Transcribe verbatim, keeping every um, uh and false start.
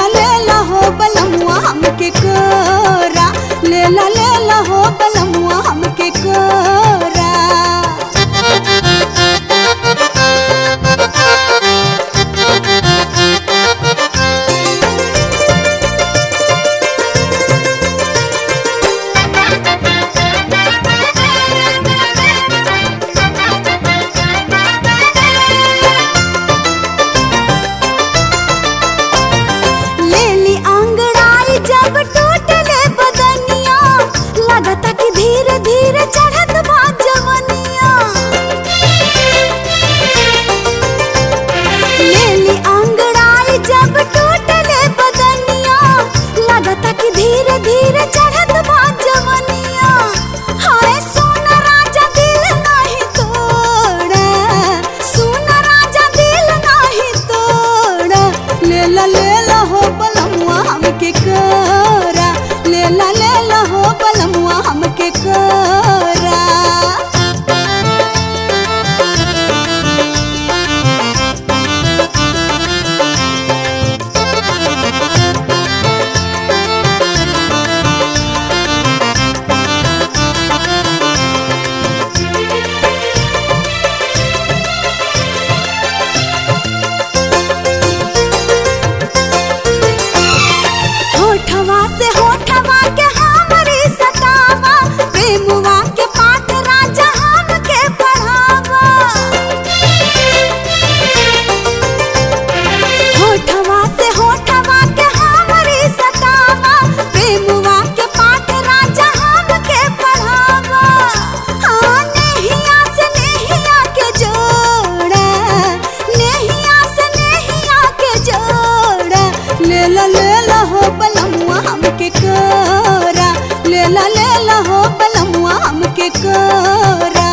ले ला हो बलमुआ हमके कोरा, ले ला ले ला हो बलमुआ हमके कोरा। जब टूटले बदनिया लगता कि धीरे धीरे चढ़त बा जवनिया। लेली अंगड़ाई जब टूटले बदनिया लगता कि धीरे धीरे चढ़त बा जवनिया। हाय सोना राजा दिल नहीं तोड़ा, सोना राजा दिल नहीं तोड़ा। ले ला ले ला हो बलमुआ हमके कोरा, ले ला ले ला हो बलमुआ हमके कोरा। होठवा से होठवा के हमरी सतावा, प्रेमवा के पाठ राजा हमके पढ़ावा। होठवा से होठवा के हमरी सतावा, प्रेमवा के पाठ राजा हमके पढ़ावा। हाँ नेहिया से नेहिया के जोड़ा, नेहिया से नेहिया के जोड़ा। ले ला ले ला हो बलमुआ हमके कोरा, ले ला ले ला हो बलमुआ हमके कोरा।